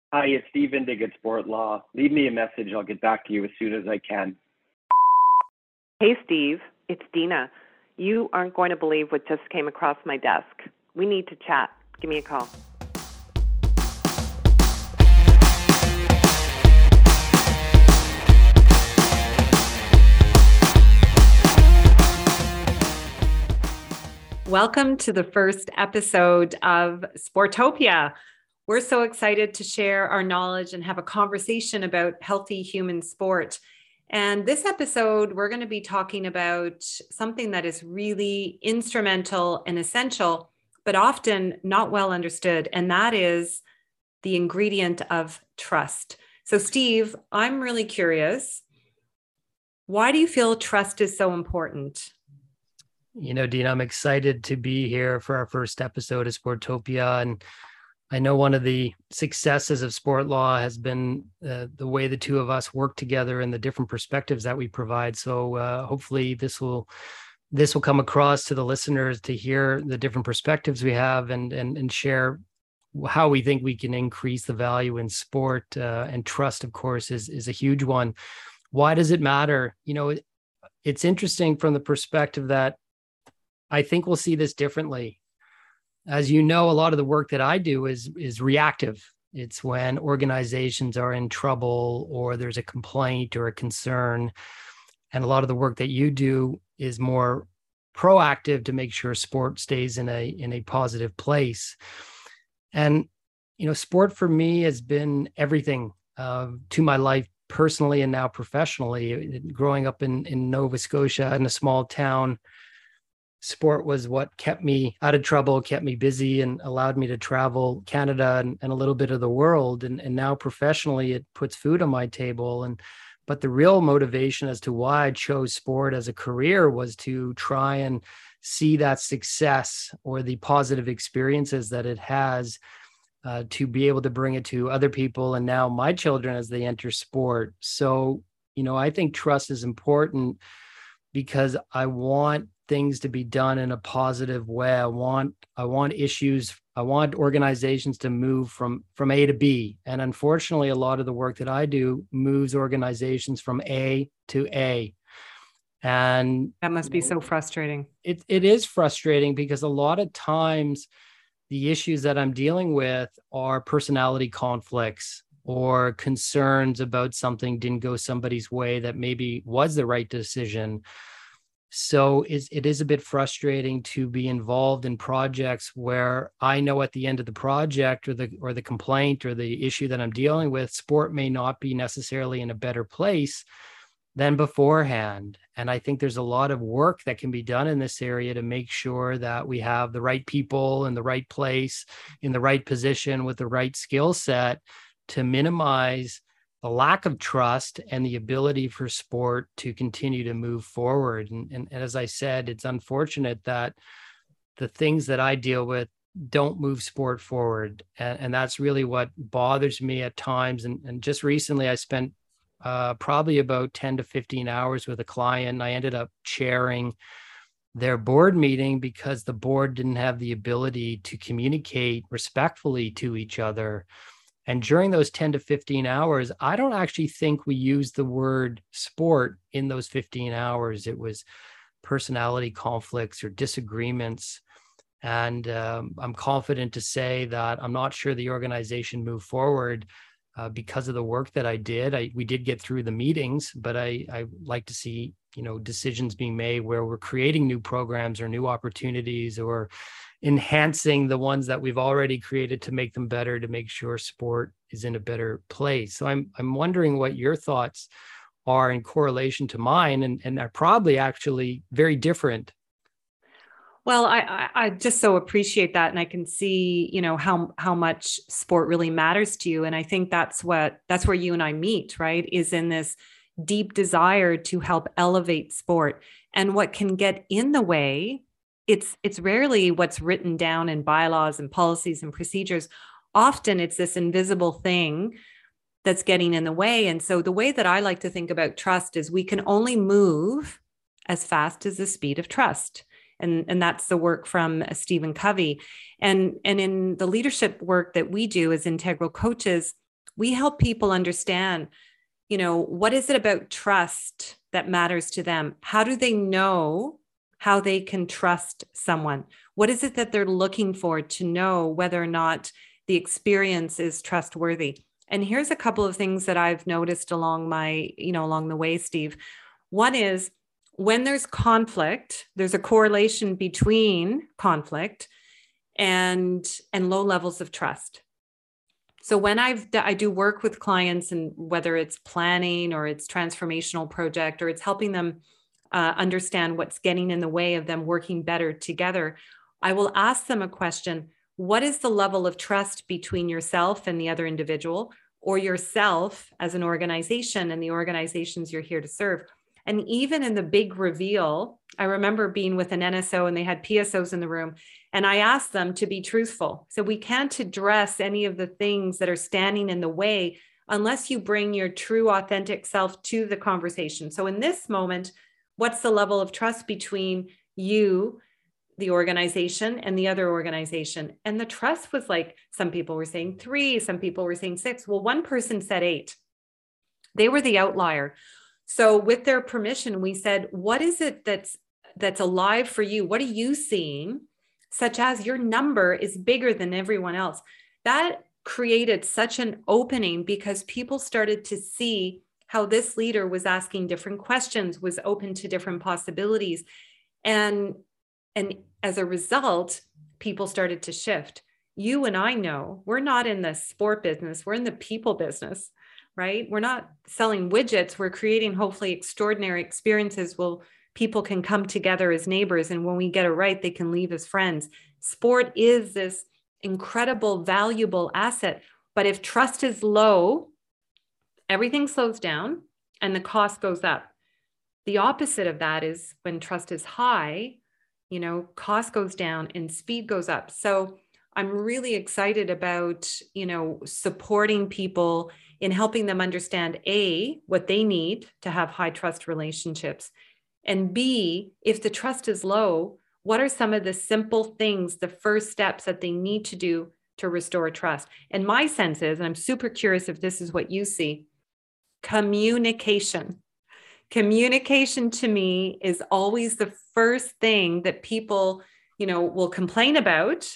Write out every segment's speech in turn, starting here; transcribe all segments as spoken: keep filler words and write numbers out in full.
Hi, it's Steve Indig at Sport Law. Leave me a message. I'll get back to you as soon as I can. Hey, Steve. It's Dina. You aren't going to believe what just came across my desk. We need to chat. Give me a call. Welcome to the first episode of Sportopia. We're so excited to share our knowledge and have a conversation about healthy human sport. And this episode, we're going to be talking about something that is really instrumental and essential, but often not well understood. And that is the ingredient of trust. So Steve, I'm really curious. Why do you feel trust is so important? You know, Dean, I'm excited to be here for our first episode of Sportopia. And I know one of the successes of Sport Law has been uh, the way the two of us work together and the different perspectives that we provide. So uh, hopefully this will this will come across to the listeners to hear the different perspectives we have and and, and share how we think we can increase the value in sport. Uh, and trust, of course, is, is a huge one. Why does it matter? You know, it, it's interesting from the perspective that I think we'll see this differently. As you know, a lot of the work that I do is, is reactive. It's when organizations are in trouble or there's a complaint or a concern. And a lot of the work that you do is more proactive to make sure sport stays in a, in a positive place. And, you know, sport for me has been everything uh, to my life personally and now professionally. Growing up in, in Nova Scotia in a small town, sport was what kept me out of trouble, kept me busy, and allowed me to travel Canada and, and a little bit of the world. And, and now professionally, it puts food on my table. And but the real motivation as to why I chose sport as a career was to try and see that success or the positive experiences that it has uh, to be able to bring it to other people and now my children as they enter sport. So, you know, I think trust is important because I want things to be done in a positive way. I want, I want issues, I want organizations to move from, from A to B. And unfortunately, a lot of the work that I do moves organizations from A to A. And that must be so frustrating. It, it is frustrating because a lot of times the issues that I'm dealing with are personality conflicts or concerns about something didn't go somebody's way that maybe was the right decision. So it's, it is a bit frustrating to be involved in projects where I know at the end of the project or the or the complaint or the issue that I'm dealing with, sport may not be necessarily in a better place than beforehand. And I think there's a lot of work that can be done in this area to make sure that we have the right people in the right place, in the right position with the right skill set to minimize the lack of trust and the ability for sport to continue to move forward. And, and, and as I said, it's unfortunate that the things that I deal with don't move sport forward. And, and that's really what bothers me at times. And, and just recently, I spent uh, probably about ten to fifteen hours with a client. I ended up chairing their board meeting because the board didn't have the ability to communicate respectfully to each other. And during those ten to fifteen hours, I don't actually think we used the word sport in those fifteen hours. It was personality conflicts or disagreements. And um, I'm confident to say that I'm not sure the organization moved forward uh, because of the work that I did. I, we did get through the meetings, but I, I like to see, you know, decisions being made where we're creating new programs or new opportunities or enhancing the ones that we've already created to make them better, to make sure sport is in a better place. So I'm I'm wondering what your thoughts are in correlation to mine, and, and are probably actually very different. Well, I, I I just so appreciate that. And I can see, you know, how how much sport really matters to you. And I think that's what that's where you and I meet, right? Is in this deep desire to help elevate sport. And what can get in the way, It's it's rarely what's written down in bylaws and policies and procedures. Often it's this invisible thing that's getting in the way. And so the way that I like to think about trust is we can only move as fast as the speed of trust. And, and that's the work from Stephen Covey. And, and in the leadership work that we do as integral coaches, We help people understand, you know, what is it about trust that matters to them? How do they know how they can trust someone? What is it that they're looking for to know whether or not the experience is trustworthy? And here's a couple of things that I've noticed along my, you know, along the way, Steve. One is when there's conflict, there's a correlation between conflict and, and low levels of trust. So when I've, I do work with clients, and whether it's planning or it's transformational project, or it's helping them uh, understand what's getting in the way of them working better together, I will ask them a question. What is the level of trust between yourself and the other individual, or yourself as an organization and the organizations you're here to serve? And even in the big reveal, I remember being with an N S O and they had P S Os in the room, and I asked them to be truthful. So we can't address any of the things that are standing in the way unless you bring your true, authentic self to the conversation. So in this moment, what's the level of trust between you, the organization, and the other organization? And the trust was like, some people were saying three, some people were saying six. Well, one person said eight. They were the outlier. So with their permission, we said, what is it that's that's alive for you? What are you seeing? Such as your number is bigger than everyone else. That created such an opening because people started to see how this leader was asking different questions, was open to different possibilities. And, and as a result, people started to shift. You and I know we're not in the sport business, we're in the people business. Right? We're not selling widgets. We're creating hopefully extraordinary experiences where people can come together as neighbors. And when we get it right, they can leave as friends. Sport is this incredible, valuable asset. But if trust is low, everything slows down and the cost goes up. The opposite of that is when trust is high, you know, cost goes down and speed goes up. So I'm really excited about, you know, supporting people in helping them understand A, what they need to have high trust relationships, and B, if the trust is low, what are some of the simple things, the first steps that they need to do to restore trust? And my sense is, and I'm super curious if this is what you see, communication. Communication to me is always the first thing that people, you know, will complain about.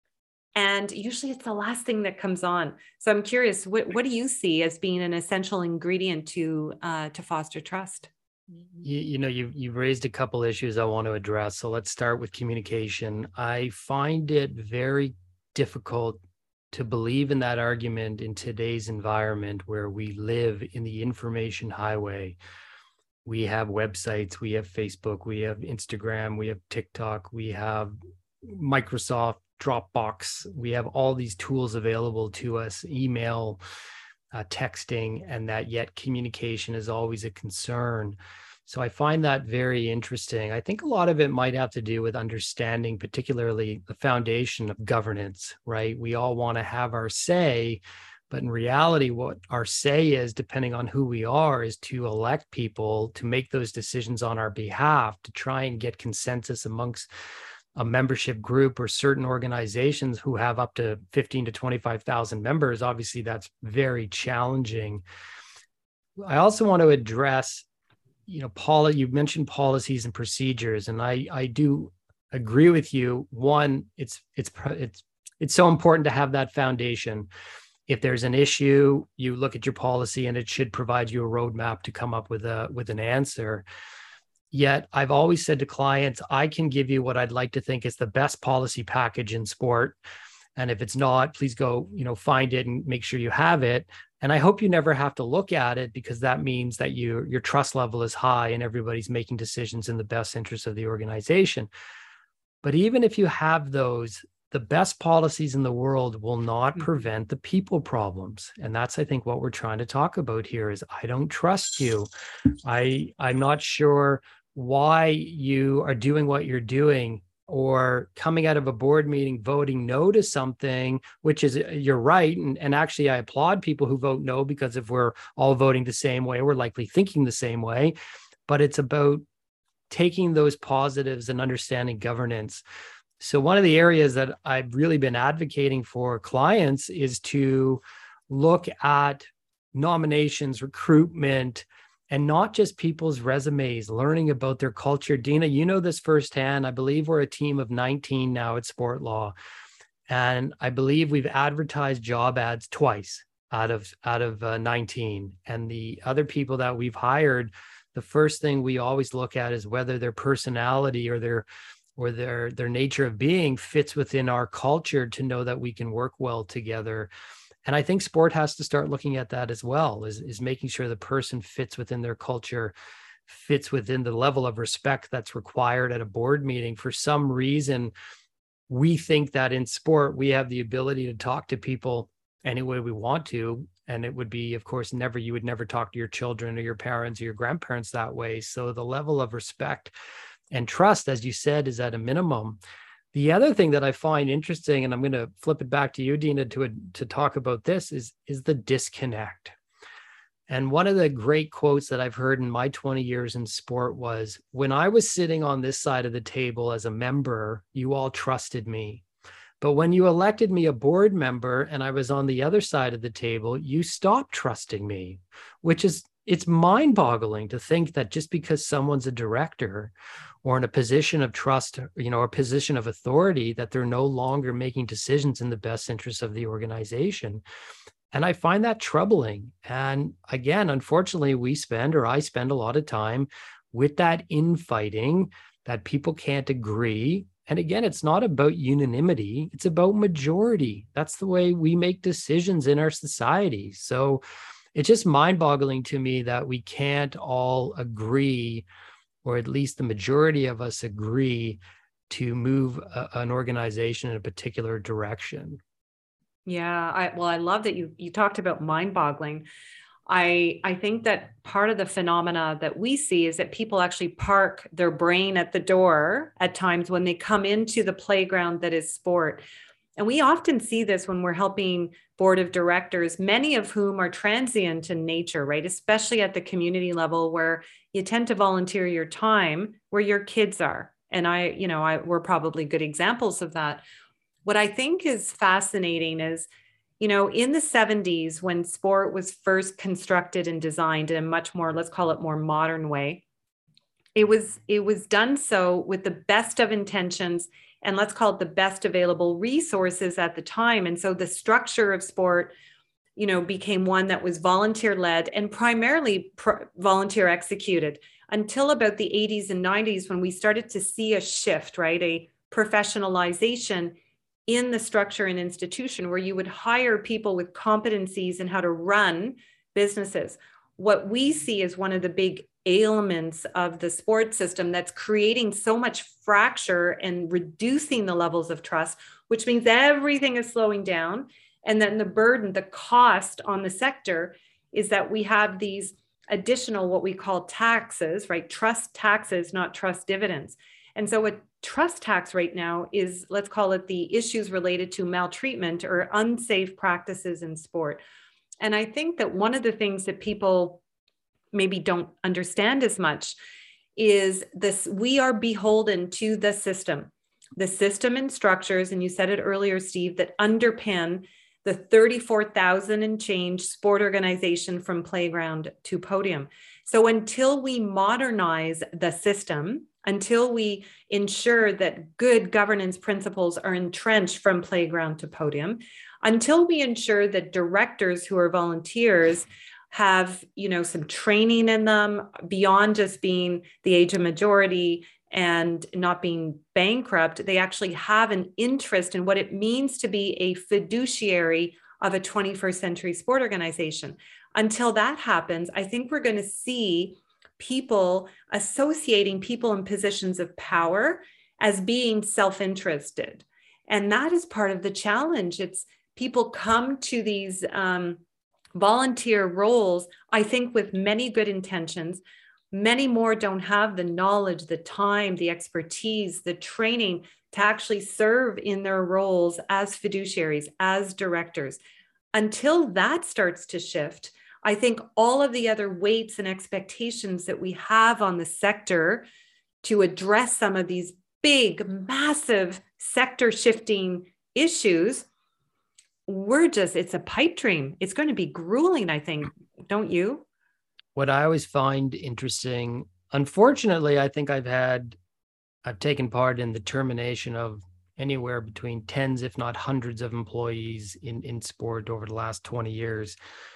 And usually it's the last thing that comes on. So I'm curious, what, what do you see as being an essential ingredient to uh, to foster trust? You, you know, you've, you've raised a couple issues I want to address. So let's start with communication. I find it very difficult to believe in that argument in today's environment where we live in the information highway. We have websites, we have Facebook, we have Instagram, we have TikTok, we have Microsoft, Dropbox. We have all these tools available to us, email, uh, texting, and that yet communication is always a concern. So I find that very interesting. I think a lot of it might have to do with understanding, particularly the foundation of governance, right? We all want to have our say, but in reality, what our say is, depending on who we are, is to elect people to make those decisions on our behalf, to try and get consensus amongst a membership group or certain organizations who have up to fifteen to twenty-five thousand members. Obviously, that's very challenging. I also want to address, you know, Paula, you mentioned policies and procedures, and I, I do agree with you. One, it's, it's, it's, it's so important to have that foundation. If there's an issue, you look at your policy and it should provide you a roadmap to come up with a, with an answer. Yet I've always said to clients, I can give you what I'd like to think is the best policy package in sport. And if it's not, please go, you know, find it and make sure you have it. And I hope you never have to look at it, because that means that you, your trust level is high and everybody's making decisions in the best interest of the organization. But even if you have those, the best policies in the world will not prevent the people problems. And that's, I think, what we're trying to talk about here is I don't trust you. I, I'm not sure why you are doing what you're doing, or coming out of a board meeting voting no to something, which is, you're right. And, and actually, I applaud people who vote no, because if we're all voting the same way, we're likely thinking the same way. But it's about taking those positives and understanding governance. So one of the areas that I've really been advocating for clients is to look at nominations, recruitment, and not just people's resumes, learning about their culture. Dina, you know this firsthand. I believe we're a team of nineteen now at Sport Law. And I believe we've advertised job ads twice out of out of uh, nineteen. And the other people that we've hired, the first thing we always look at is whether their personality or their or their their nature of being fits within our culture to know that we can work well together. And I think sport has to start looking at that as well, is, is making sure the person fits within their culture, fits within the level of respect that's required at a board meeting. For some reason, we think that in sport, we have the ability to talk to people any way we want to. And it would be, of course, never, you would never talk to your children or your parents or your grandparents that way. So the level of respect and trust, as you said, is at a minimum. The other thing that I find interesting, and I'm going to flip it back to you, Dina, to, to talk about this, is, is the disconnect. And one of the great quotes that I've heard in my twenty years in sport was, when I was sitting on this side of the table as a member, you all trusted me. But when you elected me a board member and I was on the other side of the table, you stopped trusting me, which is, it's mind-boggling to think that just because someone's a director or in a position of trust, you know, a position of authority, that they're no longer making decisions in the best interest of the organization. And I find that troubling. And again, unfortunately, we spend, or I spend a lot of time with that infighting, that people can't agree. And again, it's not about unanimity, it's about majority. That's the way we make decisions in our society. So it's just mind-boggling to me that we can't all agree, or at least the majority of us agree, to move a, an organization in a particular direction. Yeah, I, well, I love that you you talked about mind-boggling. I I think that part of the phenomena that we see is that people actually park their brain at the door at times when they come into the playground that is sport. And we often see this when we're helping board of directors, many of whom are transient in nature, right? Especially at the community level, where you tend to volunteer your time where your kids are. And I, you know, I, we're probably good examples of that. What I think is fascinating is, you know, in the seventies, when sport was first constructed and designed in a much more, let's call it more modern way, it was, it was done so with the best of intentions, and let's call it the best available resources at the time. And so the structure of sport, you know, became one that was volunteer led and primarily pr- volunteer executed until about the eighties and nineties, when we started to see a shift, right? A professionalization in the structure and institution, where you would hire people with competencies in how to run businesses. What we see is one of the big ailments of the sport system that's creating so much fracture and reducing the levels of trust, which means everything is slowing down. And then the burden, the cost on the sector is that we have these additional, what we call taxes, right? Trust taxes, not trust dividends. And so a trust tax right now is, let's call it the issues related to maltreatment or unsafe practices in sport. And I think that one of the things that people maybe don't understand as much is this: we are beholden to the system, the system and structures, and you said it earlier, Steve, that underpin the thirty-four thousand and change sport organization from playground to podium. So until we modernize the system, until we ensure that good governance principles are entrenched from playground to podium, until we ensure that directors who are volunteers have, you know, some training in them beyond just being the age of majority and not being bankrupt, they actually have an interest in what it means to be a fiduciary of a twenty-first century sport organization. Until that happens, I think we're going to see people associating people in positions of power as being self-interested. And that is part of the challenge. It's people come to these um, volunteer roles, I think, with many good intentions. Many more don't have the knowledge, the time, the expertise, the training to actually serve in their roles as fiduciaries, as directors. Until that starts to shift, I think all of the other weights and expectations that we have on the sector to address some of these big, massive sector shifting issues we're just, it's a pipe dream. It's going to be grueling, I think. Don't you? What I always find interesting, unfortunately, I think I've had, I've taken part in the termination of anywhere between tens, if not hundreds of employees in, in sport over the last twenty years.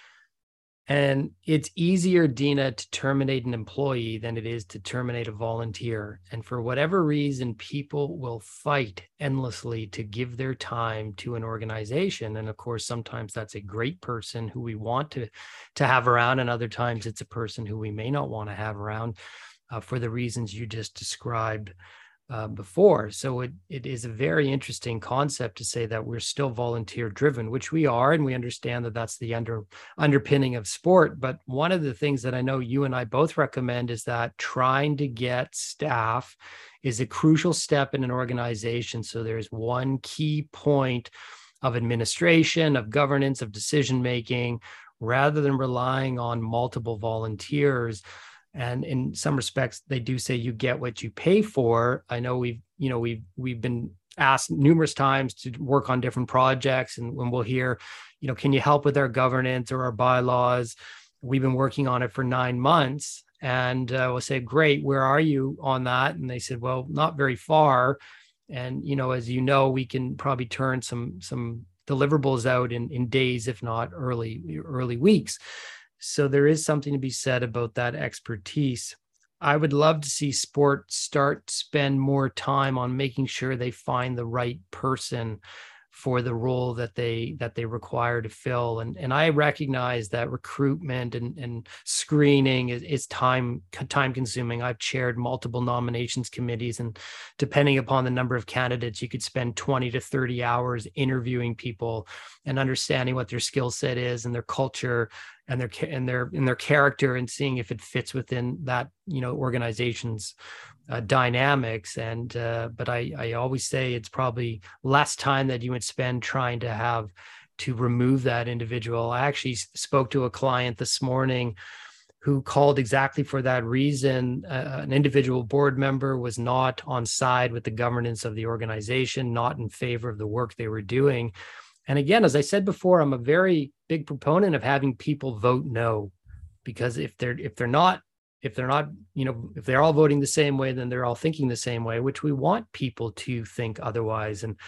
And it's easier, Dina, to terminate an employee than it is to terminate a volunteer. And for whatever reason, people will fight endlessly to give their time to an organization. And of course, sometimes that's a great person who we want to, to have around. And other times it's a person who we may not want to have around uh, for the reasons you just described Uh, before. So it it is a very interesting concept to say that we're still volunteer driven, which we are, and we understand that that's the under underpinning of sport. But one of the things that I know you and I both recommend is that trying to get staff is a crucial step in an organization. So there's one key point of administration, of governance, of decision making, rather than relying on multiple volunteers. And in some respects, they do say you get what you pay for. I know we've, you know, we've we've been asked numerous times to work on different projects, and when we'll hear, you know, can you help with our governance or our bylaws? We've been working on it for nine months, and uh, we'll say, great, where are you on that? And they said, well, not very far. And you know, as you know, we can probably turn some some deliverables out in in days, if not early early weeks. So there is something to be said about that expertise. I would love to see sport start to spend more time on making sure they find the right person for the role that they that they require to fill. And, and I recognize that recruitment and, and screening is, is time time consuming. I've chaired multiple nominations committees, and depending upon the number of candidates, you could spend twenty to thirty hours interviewing people and understanding what their skill set is and their culture and their and their and their character, and seeing if it fits within that, you know, organization's uh, dynamics. And uh, but I I always say it's probably less time that you would spend trying to have to remove that individual. I actually spoke to a client this morning who called exactly for that reason. Uh, an individual board member was not on side with the governance of the organization, not in favor of the work they were doing. And again, as I said before, I'm a very big proponent of having people vote no, because if they're if they're not if they're not, you know, if they're all voting the same way, then they're all thinking the same way, which we want people to think otherwise. And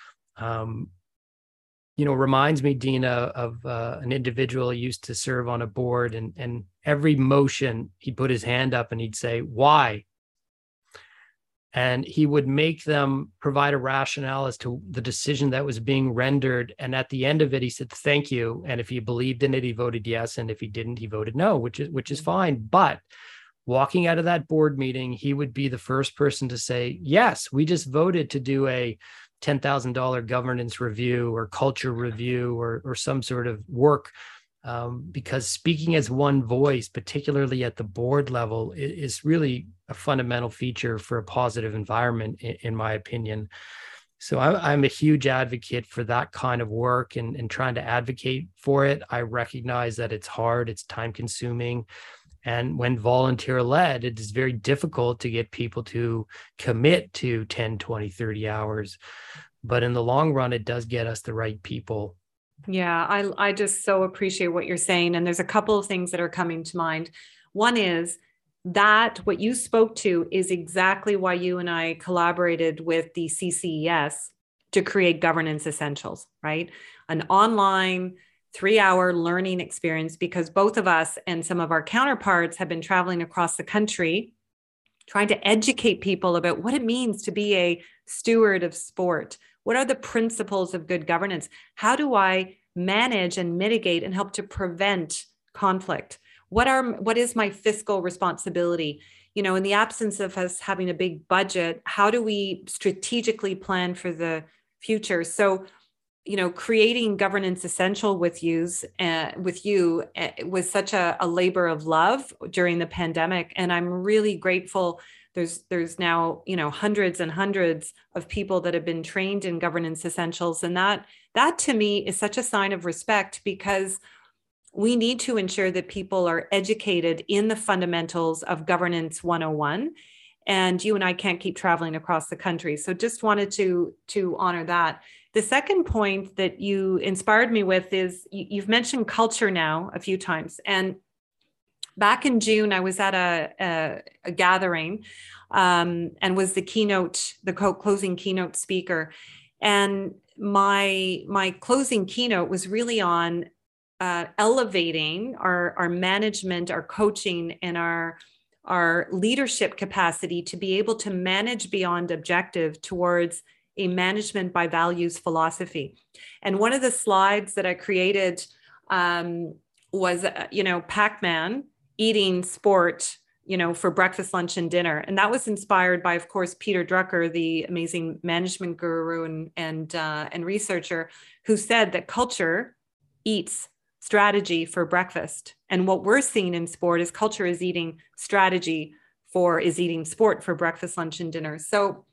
um, you know, reminds me, Dina, of uh, an individual who used to serve on a board, and and every motion he'd put his hand up and he'd say, "Why?" And he would make them provide a rationale as to the decision that was being rendered. And at the end of it, he said, "Thank you." And if he believed in it, he voted yes. And if he didn't, he voted no, which is which is fine. But walking out of that board meeting, he would be the first person to say, "Yes, we just voted to do a ten thousand dollars governance review or culture review or, or some sort of work." Um, because speaking as one voice, particularly at the board level, is, is really a fundamental feature for a positive environment, in, in my opinion. So I, I'm a huge advocate for that kind of work, and, and trying to advocate for it. I recognize that it's hard, it's time consuming. And when volunteer led, it is very difficult to get people to commit to ten, twenty, thirty hours. But in the long run, it does get us the right people. Yeah, I, I just so appreciate what you're saying. And there's a couple of things that are coming to mind. One is that what you spoke to is exactly why you and I collaborated with the C C E S to create Governance Essentials, right? An online three hour learning experience, because both of us and some of our counterparts have been traveling across the country trying to educate people about what it means to be a steward of sport. What are the principles of good governance? How do I manage and mitigate and help to prevent conflict? What are what is my fiscal responsibility? You know, in the absence of us having a big budget, how do we strategically plan for the future? So, you know, creating Governance Essential with yous uh, with you uh, was such a, a labor of love during the pandemic, and I'm really grateful. There's there's now, you know, hundreds and hundreds of people that have been trained in Governance Essentials. And that that to me is such a sign of respect, because we need to ensure that people are educated in the fundamentals of Governance one oh one. and you and I can't keep traveling across the country. So just wanted to, to honor that. The second point that you inspired me with is you, you've mentioned culture now a few times. And back in June, I was at a, a, a gathering um, and was the keynote, the co- closing keynote speaker. And my, my closing keynote was really on uh, elevating our, our management, our coaching, and our, our leadership capacity to be able to manage beyond objective towards a management by values philosophy. And one of the slides that I created um, was, uh, you know, Pac-Man eating sport, you know, for breakfast, lunch, and dinner. And that was inspired by, of course, Peter Drucker, the amazing management guru and, and, uh, and researcher, who said that culture eats strategy for breakfast. And what we're seeing in sport is culture is eating strategy for, is eating sport for breakfast, lunch, and dinner. So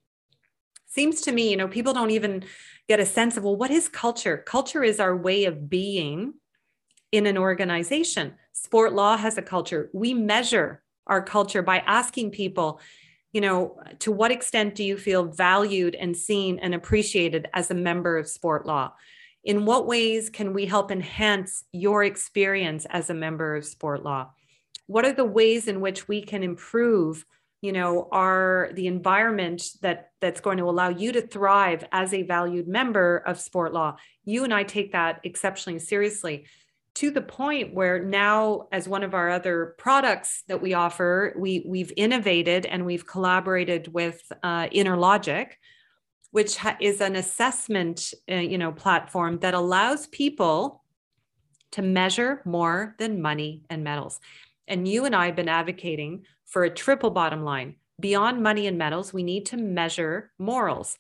seems to me, you know, people don't even get a sense of, well, what is culture? Culture is our way of being in an organization. Sport law has a culture. We measure our culture by asking people, you know, to what extent do you feel valued and seen and appreciated as a member of sport law? In what ways can we help enhance your experience as a member of sport law? What are the ways in which we can improve, you know, are the environment that that's going to allow you to thrive as a valued member of sport law? You and I take that exceptionally seriously, to the point where now, as one of our other products that we offer, we, we've innovated and we've collaborated with uh, InnerLogic, which ha- is an assessment, uh, you know, platform that allows people to measure more than money and medals. And you and I have been advocating for a triple bottom line. Beyond money and medals, we need to measure morals.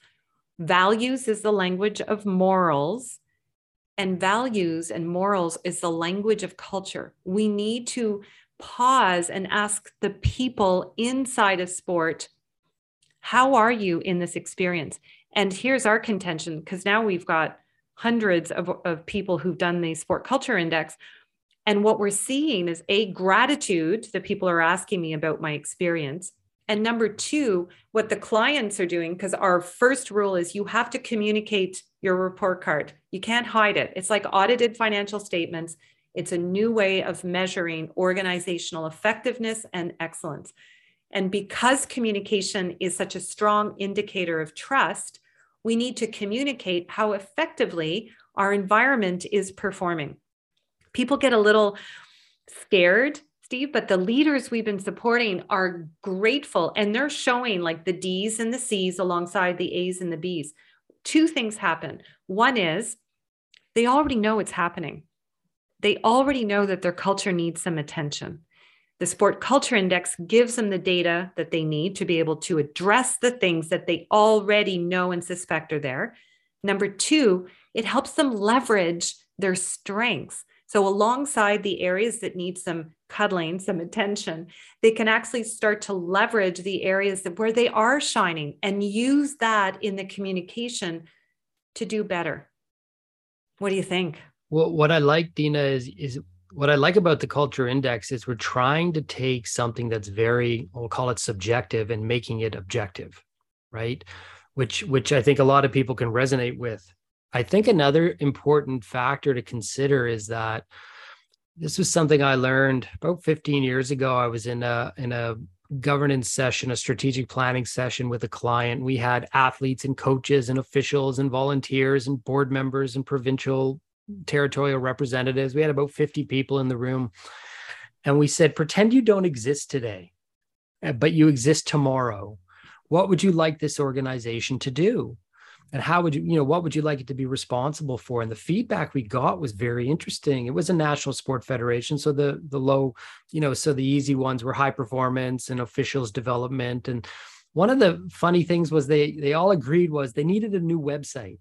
Values is the language of morals, and values and morals is the language of culture. We need to pause and ask the people inside of sport, how are you in this experience? And here's our contention, because now we've got hundreds of, of people who've done the Sport Culture Index. And what we're seeing is a gratitude that people are asking me about my experience. And number two, what the clients are doing, because our first rule is you have to communicate your report card. You can't hide it. It's like audited financial statements. It's a new way of measuring organizational effectiveness and excellence. And because communication is such a strong indicator of trust, we need to communicate how effectively our environment is performing. People get a little scared, Steve, but the leaders we've been supporting are grateful, and they're showing like the D's and the C's alongside the A's and the B's. Two things happen. One is they already know it's happening. They already know that their culture needs some attention. The Sport Culture Index gives them the data that they need to be able to address the things that they already know and suspect are there. Number two, it helps them leverage their strengths. So alongside the areas that need some cuddling, some attention, they can actually start to leverage the areas that where they are shining and use that in the communication to do better. What do you think? Well, what I like, Dina, is is what I like about the Culture Index is we're trying to take something that's very, we'll call it subjective, and making it objective, right? Which which I think a lot of people can resonate with. I think another important factor to consider is that this was something I learned about fifteen years ago. I was in a in a governance session, a strategic planning session with a client. We had athletes and coaches and officials and volunteers and board members and provincial territorial representatives. We had about fifty people in the room. And we said, pretend you don't exist today, but you exist tomorrow. What would you like this organization to do? And how would you, you know, what would you like it to be responsible for? And the feedback we got was very interesting. It was a national sport federation. So the, the low, you know, so the easy ones were high performance and officials development. And one of the funny things was they, they all agreed was they needed a new website.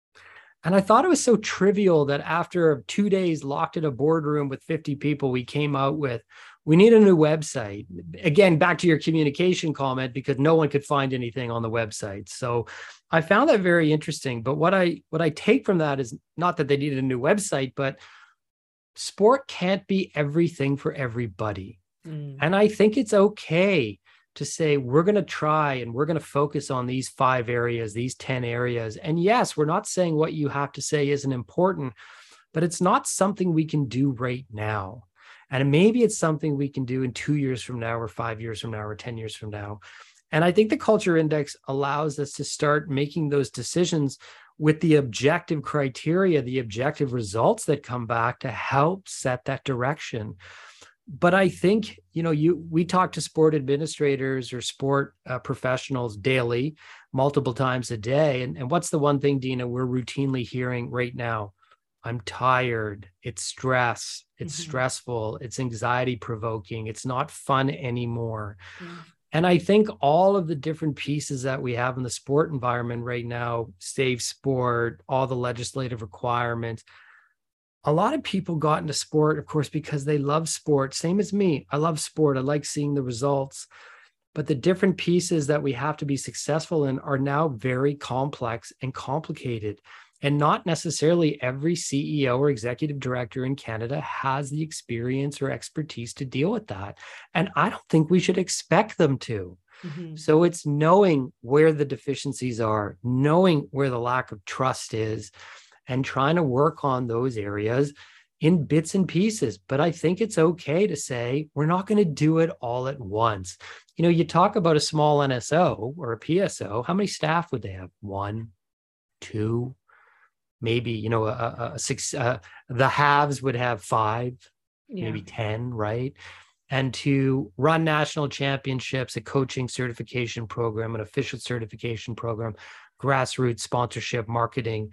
And I thought it was so trivial that after two days locked in a boardroom with fifty people, we came out with, we need a new website. Again, back to your communication comment, because no one could find anything on the website. So I found that very interesting. But what I what I take from that is not that they needed a new website, but sport can't be everything for everybody. Mm. And I think it's okay to say, we're going to try and we're going to focus on these five areas, these ten areas. And yes, we're not saying what you have to say isn't important, but it's not something we can do right now. And maybe it's something we can do in two years from now, or five years from now, or ten years from now. And I think the Culture Index allows us to start making those decisions with the objective criteria, the objective results that come back to help set that direction. But I think, you know, you we talk to sport administrators or sport uh, professionals daily, multiple times a day. And, and what's the one thing, Dina, we're routinely hearing right now? I'm tired. It's stress. It's mm-hmm. stressful. It's anxiety provoking. It's not fun anymore. Yeah. And I think all of the different pieces that we have in the sport environment right now, Save Sport, all the legislative requirements, a lot of people got into sport, of course, because they love sport. Same as me. I love sport. I like seeing the results. But the different pieces that we have to be successful in are now very complex and complicated. And not necessarily every C E O or executive director in Canada has the experience or expertise to deal with that. And I don't think we should expect them to. Mm-hmm. So it's knowing where the deficiencies are, knowing where the lack of trust is, and trying to work on those areas in bits and pieces. But I think it's okay to say, we're not going to do it all at once. You know, you talk about a small N S O or a P S O, how many staff would they have? One, two? Maybe, you know, a, a, a six, uh, the halves would have five, yeah. maybe ten, right? And to run national championships, a coaching certification program, an official certification program, grassroots sponsorship, marketing,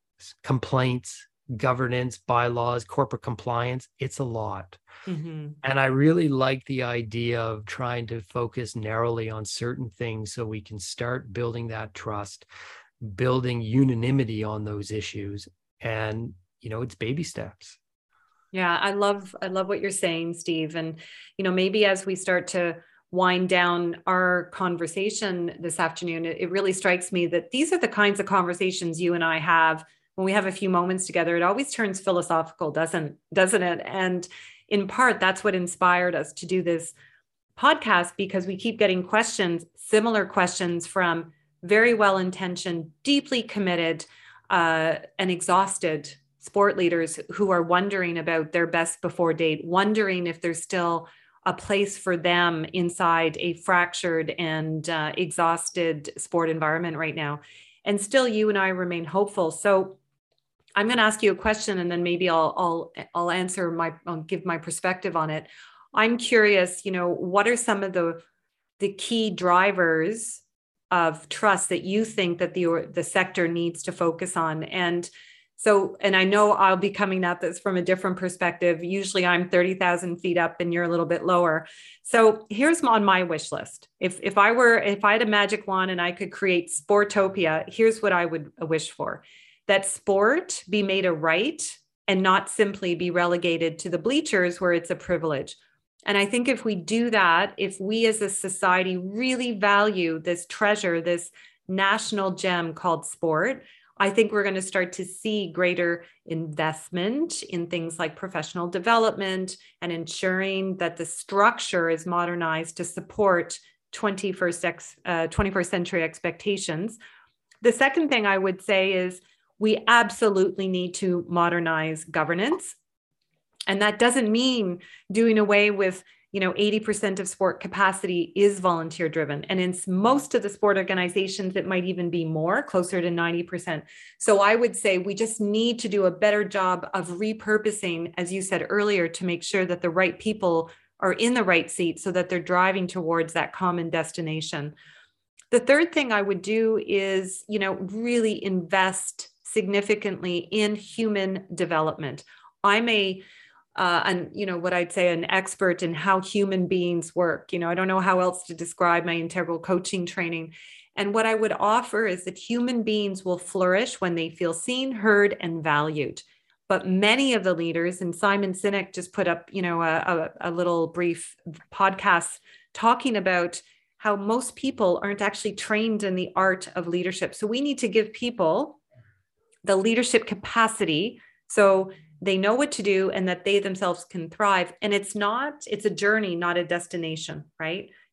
complaints, governance, bylaws, corporate compliance, it's a lot. Mm-hmm. And I really like the idea of trying to focus narrowly on certain things so we can start building that trust, building unanimity on those issues. And, you know, it's baby steps. Yeah, I love, I love what you're saying, Steve. And, you know, maybe as we start to wind down our conversation this afternoon, it, it really strikes me that these are the kinds of conversations you and I have when we have a few moments together. It always turns philosophical, doesn't, doesn't it? And in part, that's what inspired us to do this podcast, because we keep getting questions, similar questions from very well-intentioned, deeply committed, uh, and exhausted sport leaders who are wondering about their best before date, wondering if there's still a place for them inside a fractured and uh, exhausted sport environment right now. And still, you and I remain hopeful. So I'm going to ask you a question, and then maybe I'll I'll I'll answer my I'll give my perspective on it. I'm curious, you know, what are some of the the key drivers of trust that you think that the the sector needs to focus on? And so, and I know I'll be coming at this from a different perspective. Usually I'm thirty thousand feet up and you're a little bit lower. So here's on my wish list. If, if I were, if I had a magic wand and I could create Sportopia, here's what I would wish for: that sport be made a right and not simply be relegated to the bleachers where it's a privilege. And I think if we do that, if we as a society really value this treasure, this national gem called sport, I think we're going to start to see greater investment in things like professional development and ensuring that the structure is modernized to support twenty-first, ex, uh, twenty-first century expectations. The second thing I would say is we absolutely need to modernize governance. And that doesn't mean doing away with, you know, eighty percent of sport capacity is volunteer driven. And in most of the sport organizations, it might even be more, closer to ninety percent. So I would say we just need to do a better job of repurposing, as you said earlier, to make sure that the right people are in the right seat so that they're driving towards that common destination. The third thing I would do is, you know, really invest significantly in human development. I'm a Uh, and, you know, what I'd say an expert in how human beings work. You know, I don't know how else to describe my integral coaching training. And what I would offer is that human beings will flourish when they feel seen, heard, and valued. But many of the leaders, and Simon Sinek just put up, you know, a, a, a little brief podcast talking about how most people aren't actually trained in the art of leadership. So we need to give people the leadership capacity so they know what to do and that they themselves can thrive. And it's not, it's a journey, not a destination, right?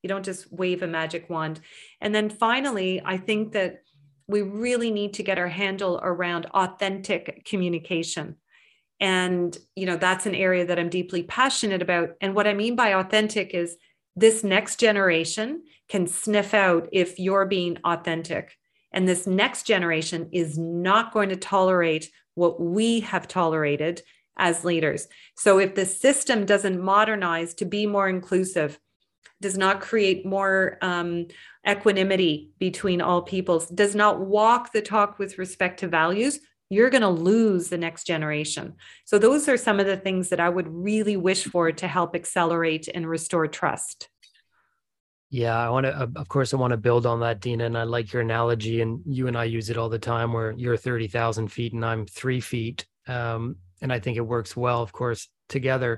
You don't just wave a magic wand. And then finally, I think that we really need to get our handle around authentic communication. And, you know, that's an area that I'm deeply passionate about. And what I mean by authentic is this next generation can sniff out if you're being authentic. And this next generation is not going to tolerate what we have tolerated as leaders. So if the system doesn't modernize to be more inclusive, does not create more um, equanimity between all peoples, does not walk the talk with respect to values, you're going to lose the next generation. So those are some of the things that I would really wish for to help accelerate and restore trust. Yeah, I want to, of course, I want to build on that, Dina, and I like your analogy, and you and I use it all the time where you're thirty thousand feet and I'm three feet. Um, and I think it works well, of course, together.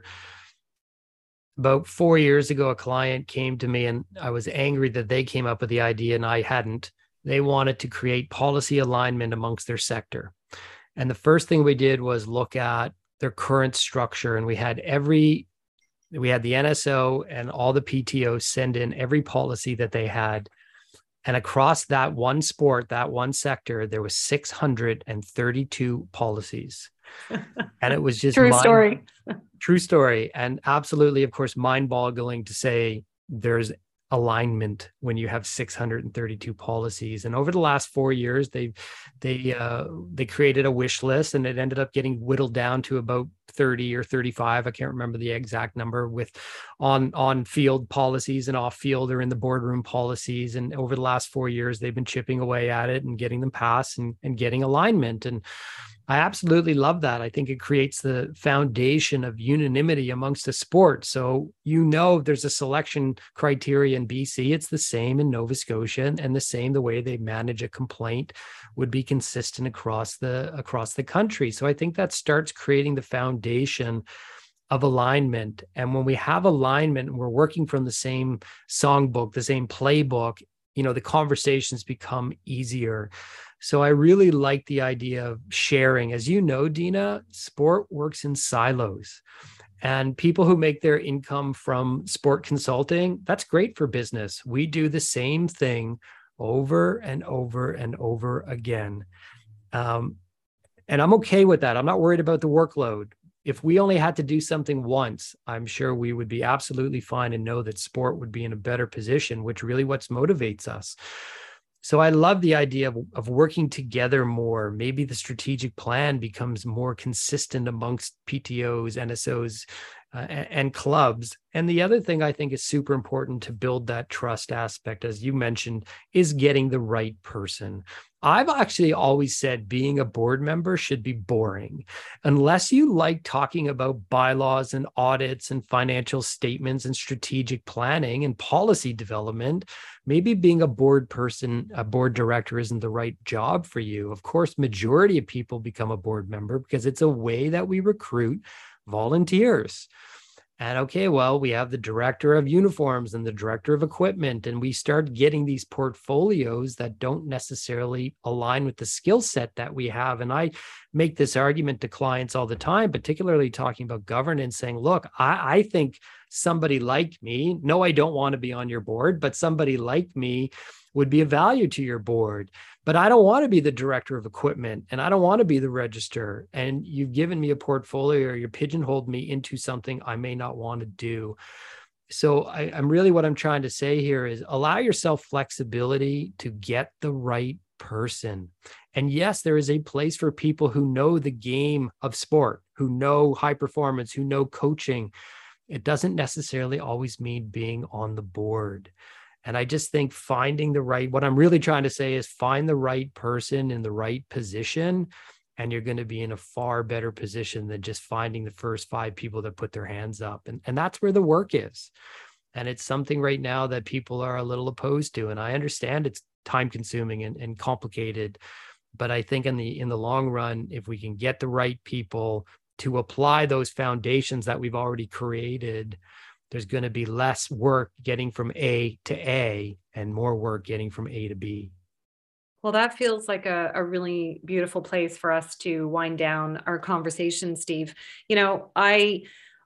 About four years ago, a client came to me and I was angry that they came up with the idea and I hadn't. They wanted to create policy alignment amongst their sector. And the first thing we did was look at their current structure. And we had every, we had the N S O and all the P T Os send in every policy that they had. And across that one sport, that one sector, there was six hundred thirty-two policies. And it was just true mind, story. True story. And absolutely, of course, mind-boggling to say there's alignment when you have six hundred thirty-two policies. And over the last four years, they they uh, they created a wish list, and it ended up getting whittled down to about thirty or thirty-five. I can't remember the exact number, with on on field policies and off field or in the boardroom policies. And over the last four years, they've been chipping away at it and getting them passed and, and getting alignment. And I absolutely love that. I think it creates the foundation of unanimity amongst the sport. So, you know, there's a selection criteria in B C. It's the same in Nova Scotia, and the same, the way they manage a complaint would be consistent across the, across the country. So I think that starts creating the foundation of alignment. And when we have alignment and we're working from the same songbook, the same playbook, you know, the conversations become easier. So I really like the idea of sharing. As you know, Dina, sport works in silos. And people who make their income from sport consulting, that's great for business. We do the same thing over and over and over again. Um, and I'm okay with that. I'm not worried about the workload. If we only had to do something once, I'm sure we would be absolutely fine and know that sport would be in a better position, which really what motivates us. So I love the idea of, of working together more. Maybe the strategic plan becomes more consistent amongst P T Os, N S Os, uh, and, and clubs. And the other thing I think is super important to build that trust aspect, as you mentioned, is getting the right person. I've actually always said being a board member should be boring. Unless you like talking about bylaws and audits and financial statements and strategic planning and policy development, maybe being a board person, a board director isn't the right job for you. Of course, majority of people become a board member because it's a way that we recruit volunteers. And okay, well, we have the director of uniforms and the director of equipment, and we start getting these portfolios that don't necessarily align with the skill set that we have. And I make this argument to clients all the time, particularly talking about governance, saying, look, I, I think somebody like me, no, I don't want to be on your board, but somebody like me would be of value to your board. But I don't want to be the director of equipment, and I don't want to be the register. And you've given me a portfolio, or you pigeonholed me into something I may not want to do. So I, I'm really, what I'm trying to say here is allow yourself flexibility to get the right person. And yes, there is a place for people who know the game of sport, who know high performance, who know coaching. It doesn't necessarily always mean being on the board. And I just think finding the right, what I'm really trying to say is find the right person in the right position, and you're going to be in a far better position than just finding the first five people that put their hands up. And, and that's where the work is. And it's something right now that people are a little opposed to. And I understand it's time consuming and, and complicated, but I think in the, in the long run, if we can get the right people to apply those foundations that we've already created, there's going to be less work getting from A to A and more work getting from A to B. Well, that feels like a, a really beautiful place for us to wind down our conversation, Steve. You know, I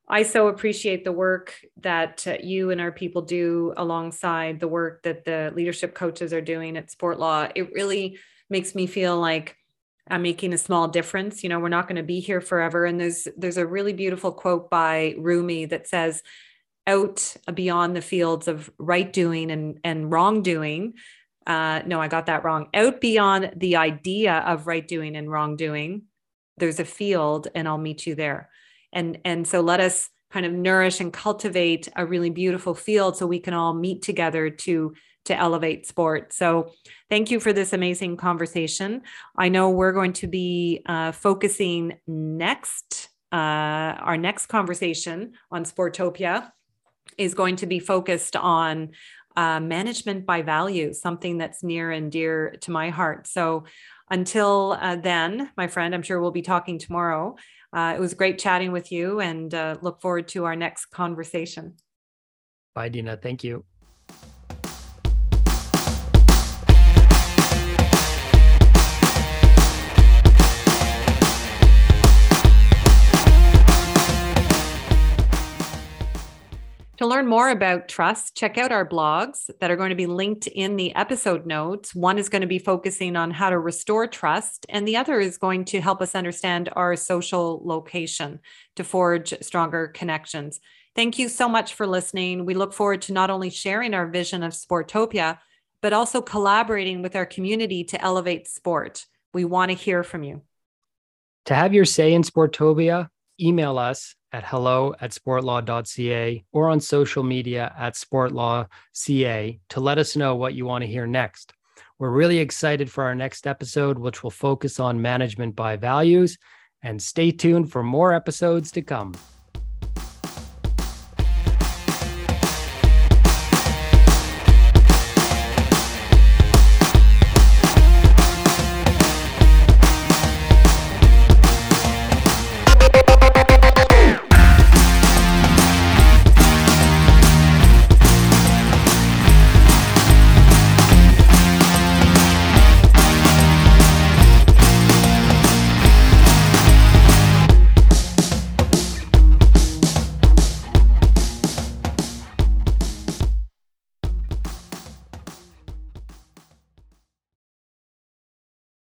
I so appreciate the work that uh, you and our people do alongside the work that the leadership coaches are doing at Sportlaw. It really makes me feel like I'm making a small difference. You know, we're not going to be here forever. And there's there's a really beautiful quote by Rumi that says, out beyond the fields of right doing and, and wrongdoing. Uh, no, I got that wrong. Out beyond the idea of right doing and wrongdoing, there's a field and I'll meet you there. And, and so let us kind of nourish and cultivate a really beautiful field so we can all meet together to, to elevate sport. So thank you for this amazing conversation. I know we're going to be uh, focusing next, uh, our next conversation on Sportopia is going to be focused on uh, management by value, something that's near and dear to my heart. So until uh, then, my friend, I'm sure we'll be talking tomorrow. Uh, it was great chatting with you and uh, look forward to our next conversation. Bye, Dina. Thank you. To learn more about trust, check out our blogs that are going to be linked in the episode notes. One is going to be focusing on how to restore trust, and the other is going to help us understand our social location to forge stronger connections. Thank you so much for listening. We look forward to not only sharing our vision of Sportopia, but also collaborating with our community to elevate sport. We want to hear from you. To have your say in Sportopia, email us at hello at sportlaw.ca or on social media at sportlawca to let us know what you want to hear next. We're really excited for our next episode, which will focus on management by values, and stay tuned for more episodes to come.